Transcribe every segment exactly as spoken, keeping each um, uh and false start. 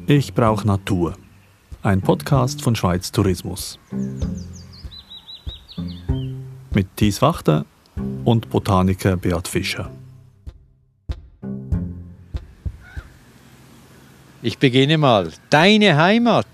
Ich brauche Natur. Ein Podcast von Schweiz Tourismus. Mit Thies Wachter und Botaniker Beat Fischer. Ich beginne mal. Deine Heimat.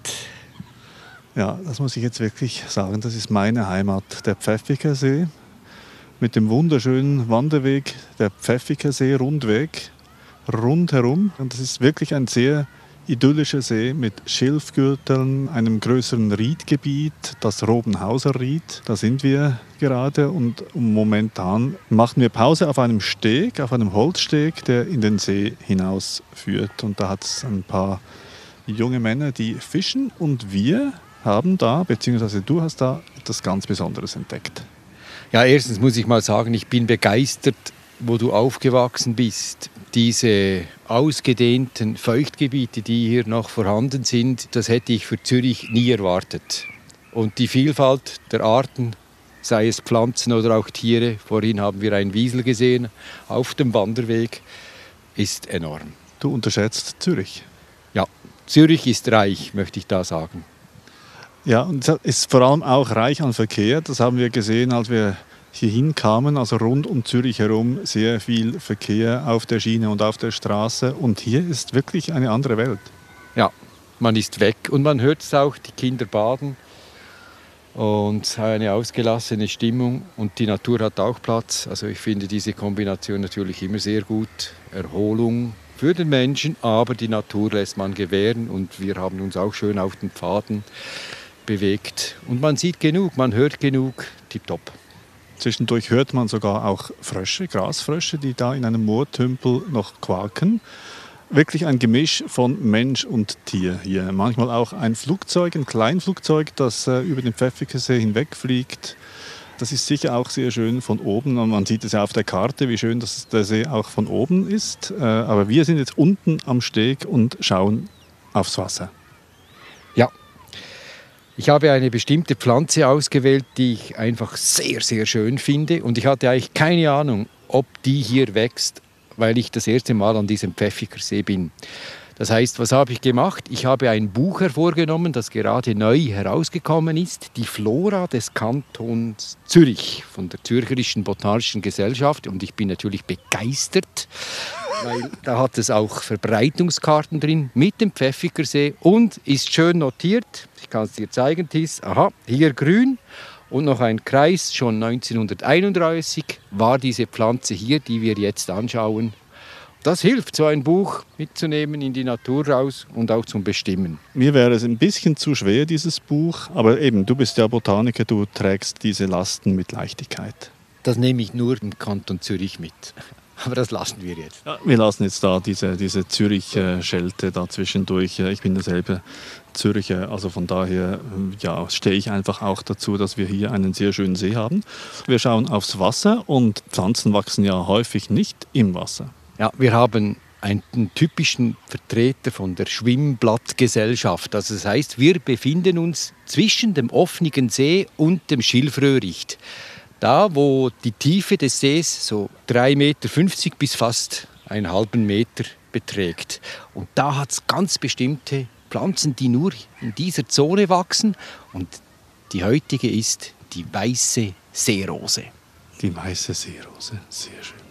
Ja, das muss ich jetzt wirklich sagen. Das ist meine Heimat, der Pfäffikersee. Mit dem wunderschönen Wanderweg, der Pfäffikersee-Rundweg, rundherum. Und das ist wirklich ein sehr idyllischer See mit Schilfgürteln, einem größeren Riedgebiet, das Robenhauser Ried. Da sind wir gerade und momentan machen wir Pause auf einem Steg, auf einem Holzsteg, der in den See hinausführt. Und da hat es ein paar junge Männer, die fischen, und wir haben da, beziehungsweise du hast da etwas ganz Besonderes entdeckt. Ja, erstens muss ich mal sagen, ich bin begeistert, wo du aufgewachsen bist. Diese ausgedehnten Feuchtgebiete, die hier noch vorhanden sind, das hätte ich für Zürich nie erwartet. Und die Vielfalt der Arten, sei es Pflanzen oder auch Tiere, vorhin haben wir einen Wiesel gesehen, auf dem Wanderweg, ist enorm. Du unterschätzt Zürich. Ja, Zürich ist reich, möchte ich da sagen. Ja, und es ist vor allem auch reich an Verkehr. Das haben wir gesehen, als wir hierhin kamen. Also rund um Zürich herum sehr viel Verkehr auf der Schiene und auf der Straße. Und hier ist wirklich eine andere Welt. Ja, man ist weg und man hört es auch, die Kinder baden und eine ausgelassene Stimmung. Und die Natur hat auch Platz. Also ich finde diese Kombination natürlich immer sehr gut. Erholung für den Menschen, aber die Natur lässt man gewähren. Und wir haben uns auch schön auf den Pfaden bewegt. Und man sieht genug, man hört genug, tipptopp. Zwischendurch hört man sogar auch Frösche, Grasfrösche, die da in einem Moortümpel noch quaken. Wirklich ein Gemisch von Mensch und Tier hier. Manchmal auch ein Flugzeug, ein Kleinflugzeug, das äh, über den Pfäffikersee hinwegfliegt. Das ist sicher auch sehr schön von oben. Und man sieht es ja auf der Karte, wie schön dass der See auch von oben ist. Äh, aber wir sind jetzt unten am Steg und schauen aufs Wasser. Ja. Ich habe eine bestimmte Pflanze ausgewählt, die ich einfach sehr, sehr schön finde. Und ich hatte eigentlich keine Ahnung, ob die hier wächst, weil ich das erste Mal an diesem Pfäffikersee bin. Das heißt, was habe ich gemacht? Ich habe ein Buch hervorgenommen, das gerade neu herausgekommen ist. Die Flora des Kantons Zürich von der Zürcherischen Botanischen Gesellschaft. Und ich bin natürlich begeistert, weil da hat es auch Verbreitungskarten drin mit dem Pfäffikersee und ist schön notiert. Ich kann es dir zeigen, Thies. Aha, hier grün und noch ein Kreis. Schon neunzehnhunderteinunddreißig war diese Pflanze hier, die wir jetzt anschauen. Das hilft, so ein Buch mitzunehmen in die Natur raus und auch zum Bestimmen. Mir wäre es ein bisschen zu schwer, dieses Buch. Aber eben, du bist ja Botaniker, du trägst diese Lasten mit Leichtigkeit. Das nehme ich nur im Kanton Zürich mit. Aber das lassen wir jetzt. Ja, wir lassen jetzt da diese, diese Zürich-Schelte da zwischendurch. Ich bin derselbe Zürcher, also von daher ja, stehe ich einfach auch dazu, dass wir hier einen sehr schönen See haben. Wir schauen aufs Wasser und Pflanzen wachsen ja häufig nicht im Wasser. Ja, wir haben einen typischen Vertreter von der Schwimmblattgesellschaft. Also das heißt, wir befinden uns zwischen dem offenen See und dem Schilfröhricht. Da, wo die Tiefe des Sees so drei Meter fünfzig bis fast einen halben Meter beträgt. Und da hat es ganz bestimmte Pflanzen, die nur in dieser Zone wachsen. Und die heutige ist die weiße Seerose. Die weiße Seerose, sehr schön.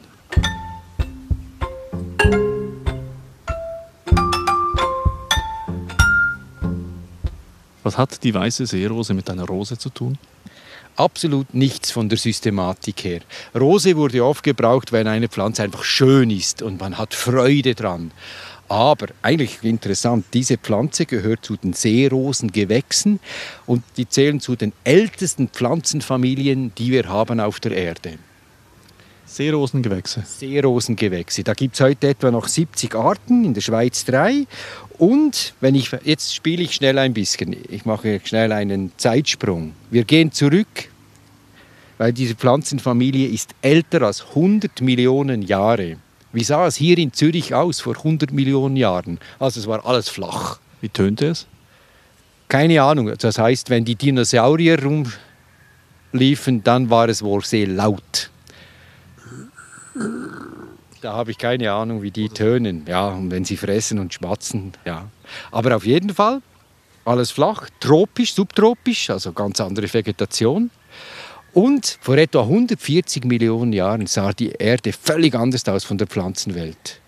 Was hat die weiße Seerose mit einer Rose zu tun? Absolut nichts von der Systematik her. Rose wurde oft gebraucht, wenn eine Pflanze einfach schön ist und man hat Freude dran. Aber eigentlich interessant, diese Pflanze gehört zu den Seerosengewächsen und die zählen zu den ältesten Pflanzenfamilien, die wir haben auf der Erde. Seerosengewächse? Seerosengewächse. Da gibt es heute etwa noch siebzig Arten, in der Schweiz drei. Und wenn ich, jetzt spiele ich schnell ein bisschen, ich mache schnell einen Zeitsprung. Wir gehen zurück, weil diese Pflanzenfamilie ist älter als hundert Millionen Jahre. Wie sah es hier in Zürich aus vor hundert Millionen Jahren? Also es war alles flach. Wie tönte es? Keine Ahnung. Das heißt, wenn die Dinosaurier rumliefen, dann war es wohl sehr laut. Da habe ich keine Ahnung, wie die tönen. Ja, und wenn sie fressen und schmatzen, ja. Aber auf jeden Fall alles flach, tropisch, subtropisch, also ganz andere Vegetation. Und vor etwa hundertvierzig Millionen Jahren sah die Erde völlig anders aus von der Pflanzenwelt.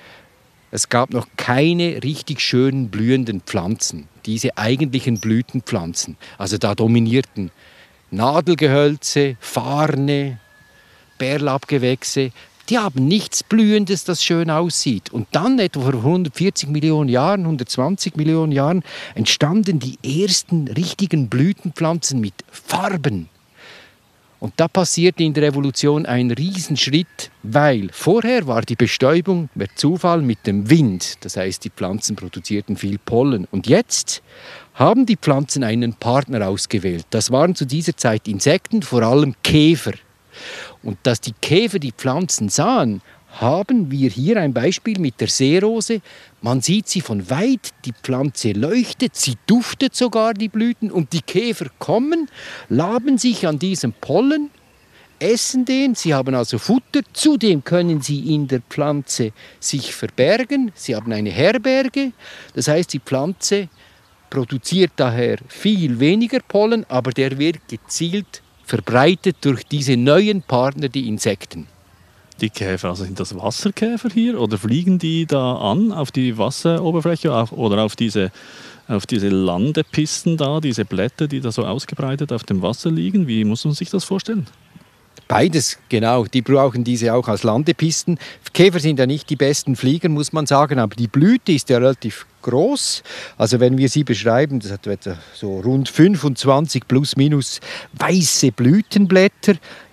Es gab noch keine richtig schönen blühenden Pflanzen, diese eigentlichen Blütenpflanzen. Also da dominierten Nadelgehölze, Farne, Bärlappgewächse. Die haben nichts Blühendes, das schön aussieht. Und dann, etwa vor hundertvierzig Millionen Jahren, hundertzwanzig Millionen Jahren, entstanden die ersten richtigen Blütenpflanzen mit Farben. Und da passierte in der Evolution ein Riesenschritt, weil vorher war die Bestäubung, der Zufall mit dem Wind. Das heißt, die Pflanzen produzierten viel Pollen. Und jetzt haben die Pflanzen einen Partner ausgewählt. Das waren zu dieser Zeit Insekten, vor allem Käfer. Und dass die Käfer die Pflanzen sahen, haben wir hier ein Beispiel mit der Seerose. Man sieht sie von weit, die Pflanze leuchtet, sie duftet sogar, die Blüten, und die Käfer kommen, laben sich an diesem Pollen, essen den, sie haben also Futter, zudem können sie in der Pflanze sich verbergen, sie haben eine Herberge, das heißt, die Pflanze produziert daher viel weniger Pollen, aber der wird gezielt verbreitet durch diese neuen Partner, die Insekten. Die Käfer, also sind das Wasserkäfer hier oder fliegen die da an auf die Wasseroberfläche oder auf diese, auf diese Landepisten da, diese Blätter, die da so ausgebreitet auf dem Wasser liegen? Wie muss man sich das vorstellen? Beides, genau. Die brauchen diese auch als Landepisten. Käfer sind ja nicht die besten Flieger, muss man sagen, aber die Blüte ist ja relativ groß. Also wenn wir sie beschreiben, das hat etwa so rund fünfundzwanzig plus minus weiße Blütenblätter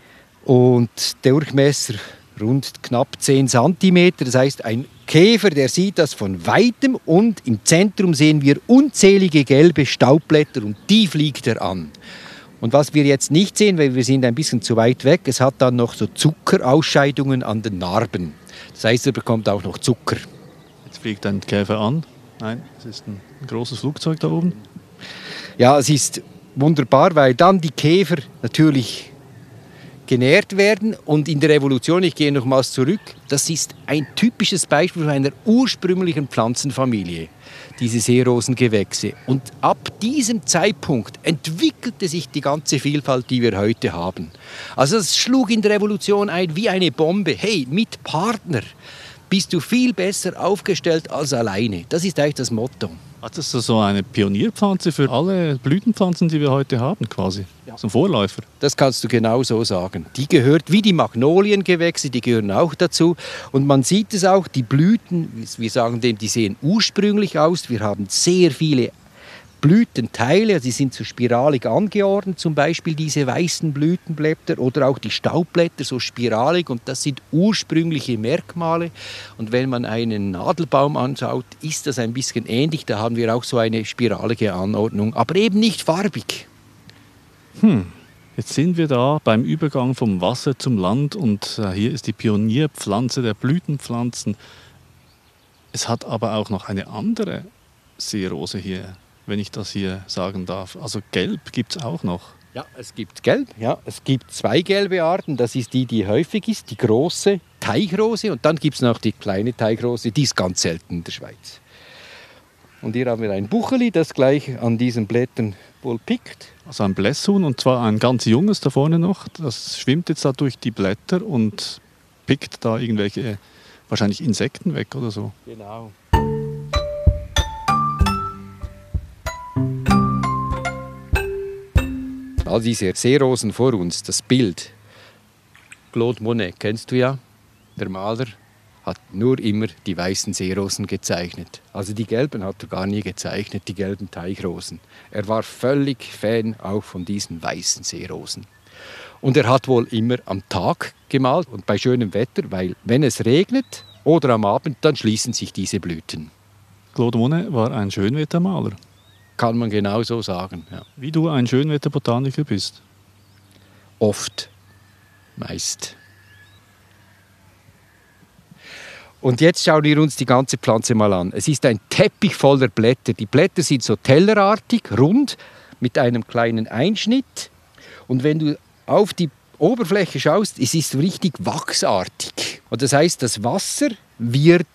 und Durchmesser rund knapp zehn Zentimeter. Das heißt, ein Käfer, der sieht das von Weitem und im Zentrum sehen wir unzählige gelbe Staubblätter und die fliegt er an. Und was wir jetzt nicht sehen, weil wir sind ein bisschen zu weit weg, es hat dann noch so Zuckerausscheidungen an den Narben. Das heißt, er bekommt auch noch Zucker. Jetzt fliegt ein Käfer an. Nein, es ist ein großes Flugzeug da oben. Ja, es ist wunderbar, weil dann die Käfer natürlich genährt werden. Und in der Evolution, ich gehe nochmals zurück, das ist ein typisches Beispiel einer ursprünglichen Pflanzenfamilie, diese Seerosengewächse. Und ab diesem Zeitpunkt entwickelte sich die ganze Vielfalt, die wir heute haben. Also es schlug in der Evolution ein wie eine Bombe. Hey, mit Partner bist du viel besser aufgestellt als alleine. Das ist eigentlich das Motto. Hat das so eine Pionierpflanze für alle Blütenpflanzen, die wir heute haben, quasi? Ja. So ein Vorläufer? Das kannst du genau so sagen. Die gehört, wie die Magnoliengewächse, die gehören auch dazu. Und man sieht es auch, die Blüten, wir sagen dem, die sehen ursprünglich aus. Wir haben sehr viele Blütenteile, sie sind so spiralig angeordnet, zum Beispiel diese weißen Blütenblätter oder auch die Staubblätter so spiralig, und das sind ursprüngliche Merkmale. Und wenn man einen Nadelbaum anschaut, ist das ein bisschen ähnlich, da haben wir auch so eine spiralige Anordnung, aber eben nicht farbig. Hm. Jetzt sind wir da beim Übergang vom Wasser zum Land und hier ist die Pionierpflanze der Blütenpflanzen. Es hat aber auch noch eine andere Seerose hier, wenn ich das hier sagen darf. Also gelb gibt es auch noch. Ja, es gibt gelb. Ja, es gibt zwei gelbe Arten. Das ist die, die häufig ist, die große Teichrose. Und dann gibt es noch die kleine Teichrose, die ist ganz selten in der Schweiz. Und hier haben wir ein Bucheli, das gleich an diesen Blättern wohl pickt. Also ein Blässhuhn, und zwar ein ganz junges da vorne noch. Das schwimmt jetzt da durch die Blätter und pickt da irgendwelche, wahrscheinlich Insekten weg oder so. Genau. All diese Seerosen vor uns, das Bild. Claude Monet, kennst du ja, der Maler, hat nur immer die weißen Seerosen gezeichnet. Also die gelben hat er gar nie gezeichnet, die gelben Teichrosen. Er war völlig Fan auch von diesen weißen Seerosen. Und er hat wohl immer am Tag gemalt und bei schönem Wetter, weil wenn es regnet oder am Abend, dann schließen sich diese Blüten. Claude Monet war ein Schönwettermaler. Kann man genau so sagen. Ja. Wie du ein Schönwetterbotaniker bist? Oft. Meist. Und jetzt schauen wir uns die ganze Pflanze mal an. Es ist ein Teppich voller Blätter. Die Blätter sind so tellerartig, rund, mit einem kleinen Einschnitt. Und wenn du auf die Oberfläche schaust, es ist richtig wachsartig. Und das heißt, das Wasser wird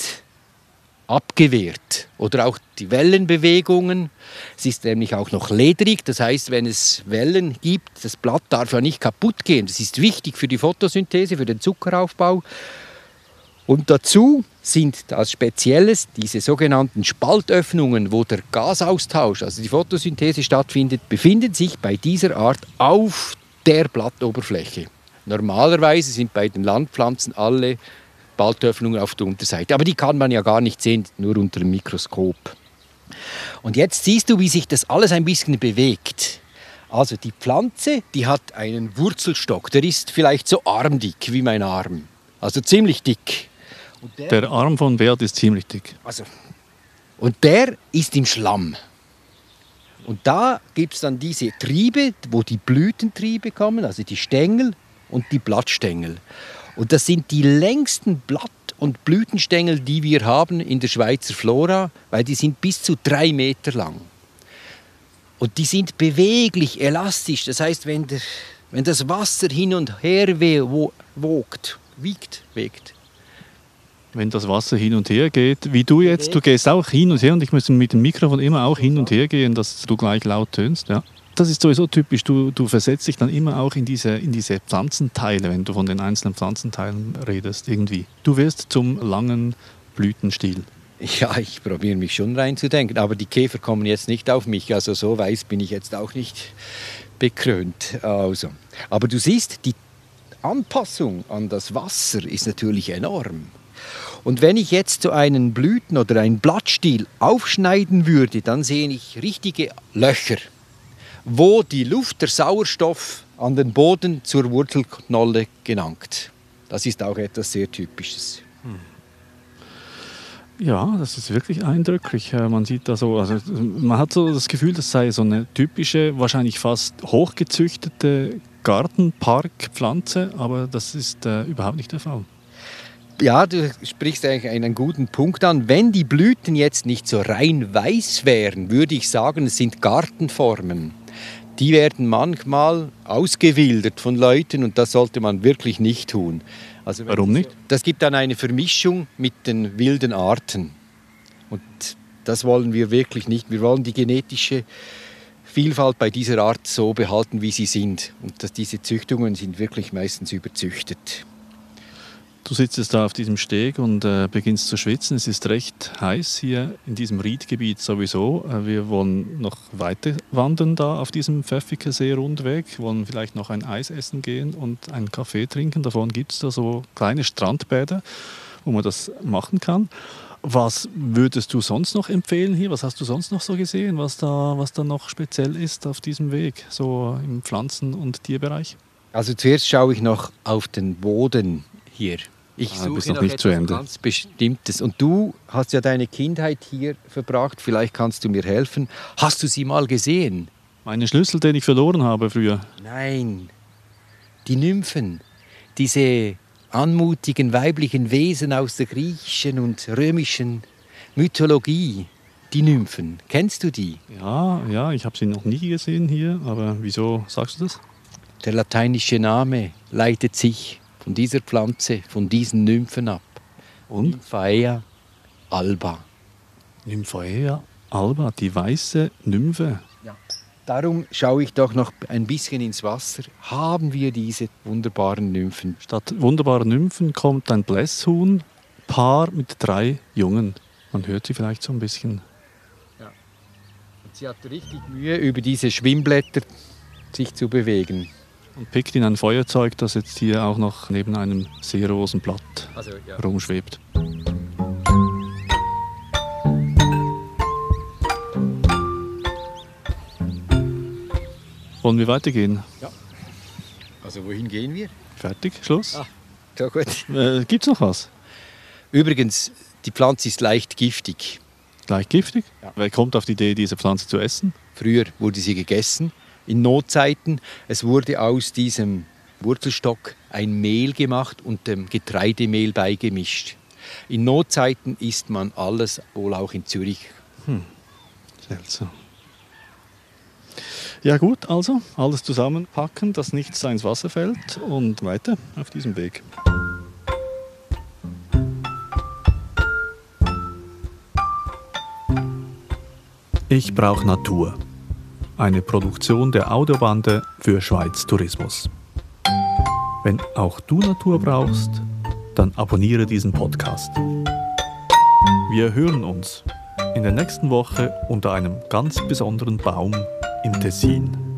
abgewehrt oder auch die Wellenbewegungen. Es ist nämlich auch noch ledrig, das heißt, wenn es Wellen gibt, das Blatt darf ja nicht kaputt gehen. Das ist wichtig für die Photosynthese, für den Zuckeraufbau. Und dazu sind als Spezielles diese sogenannten Spaltöffnungen, wo der Gasaustausch, also die Photosynthese stattfindet, befinden sich bei dieser Art auf der Blattoberfläche. Normalerweise sind bei den Landpflanzen alle Spaltöffnungen auf der Unterseite, aber die kann man ja gar nicht sehen, nur unter dem Mikroskop. Und jetzt siehst du, wie sich das alles ein bisschen bewegt. Also die Pflanze, die hat einen Wurzelstock, der ist vielleicht so armdick wie mein Arm, also ziemlich dick. Und der, Der Arm von Beat ist ziemlich dick. Also, und der ist im Schlamm. Und da gibt es dann diese Triebe, wo die Blütentriebe kommen, also die Stängel und die Blattstängel. Und das sind die längsten Blatt- und Blütenstängel, die wir haben in der Schweizer Flora, weil die sind bis zu drei Meter lang. Und die sind beweglich, elastisch. Das heißt, wenn, der, wenn das Wasser hin und her wo, wogt, wiegt, wägt, Wenn das Wasser hin und her geht, wie du jetzt, du gehst auch hin und her und ich muss mit dem Mikrofon immer auch hin und her gehen, dass du gleich laut tönst. Ja. Das ist sowieso typisch, du, du versetzt dich dann immer auch in diese, in diese Pflanzenteile, wenn du von den einzelnen Pflanzenteilen redest, irgendwie. Du wirst zum langen Blütenstiel. Ja, ich probiere mich schon reinzudenken, aber die Käfer kommen jetzt nicht auf mich, also so weiß bin ich jetzt auch nicht bekrönt. Also. Aber du siehst, die Anpassung an das Wasser ist natürlich enorm. Und wenn ich jetzt so einen Blüten- oder einen Blattstiel aufschneiden würde, dann sehe ich richtige Löcher, wo die Luft, der Sauerstoff an den Boden zur Wurzelknolle gelangt. Das ist auch etwas sehr Typisches. Ja, das ist wirklich eindrücklich. Man sieht da so, also man hat so das Gefühl, das sei so eine typische, wahrscheinlich fast hochgezüchtete Gartenparkpflanze, aber das ist äh, überhaupt nicht der Fall. Ja, du sprichst eigentlich einen guten Punkt an. Wenn die Blüten jetzt nicht so rein weiß wären, würde ich sagen, es sind Gartenformen. Die werden manchmal ausgewildert von Leuten und das sollte man wirklich nicht tun. Also Warum nicht? Das gibt dann eine Vermischung mit den wilden Arten. Und das wollen wir wirklich nicht. Wir wollen die genetische Vielfalt bei dieser Art so behalten, wie sie sind. Und dass diese Züchtungen sind wirklich meistens überzüchtet. Du sitzt jetzt da auf diesem Steg und äh, beginnst zu schwitzen. Es ist recht heiß hier in diesem Riedgebiet sowieso. Äh, wir wollen noch weiter wandern da auf diesem Pfäffikensee-Rundweg. Wir wollen vielleicht noch ein Eis essen gehen und einen Kaffee trinken. Davon gibt es da so kleine Strandbäder, wo man das machen kann. Was würdest du sonst noch empfehlen hier? Was hast du sonst noch so gesehen, was da, was da noch speziell ist auf diesem Weg, so im Pflanzen- und Tierbereich? Also zuerst schaue ich noch auf den Boden hier. Ich ah, suche noch noch nicht etwas zu Ende. ganz Bestimmtes. Und du hast ja deine Kindheit hier verbracht. Vielleicht kannst du mir helfen. Hast du sie mal gesehen? Meine Schlüssel, den ich verloren habe früher. Nein. Die Nymphen. Diese anmutigen weiblichen Wesen aus der griechischen und römischen Mythologie. Die Nymphen. Kennst du die? Ja, ja, ich habe sie noch nie gesehen hier. Aber wieso sagst du das? Der lateinische Name leitet sich von dieser Pflanze, von diesen Nymphen ab. Und? Nymphaea alba. Nymphaea alba, die weiße Nymphe. Ja. Darum schaue ich doch noch ein bisschen ins Wasser. Haben wir diese wunderbaren Nymphen? Statt wunderbarer Nymphen kommt ein Blässhuhn, Paar mit drei Jungen. Man hört sie vielleicht so ein bisschen. Ja. Und sie hat richtig Mühe, über diese Schwimmblätter sich zu bewegen. Und pickt in ein Feuerzeug, das jetzt hier auch noch neben einem Seerosenblatt Also, ja. rumschwebt. Wollen wir weitergehen? Ja. Also wohin gehen wir? Fertig? Schluss? Ah. Ja, gut. Äh, gibt's noch was? Übrigens, die Pflanze ist leicht giftig. Gleich giftig? Ja. Wer kommt auf die Idee, diese Pflanze zu essen? Früher wurde sie gegessen, in Notzeiten. Es wurde aus diesem Wurzelstock ein Mehl gemacht und dem Getreidemehl beigemischt. In Notzeiten isst man alles, wohl auch in Zürich. Hm. Seltsam. Ja gut, also alles zusammenpacken, dass nichts ins Wasser fällt und weiter auf diesem Weg. Ich brauche Natur. Eine Produktion der Audiobande für Schweiz Tourismus. Wenn auch du Natur brauchst, dann abonniere diesen Podcast. Wir hören uns in der nächsten Woche unter einem ganz besonderen Baum im Tessin.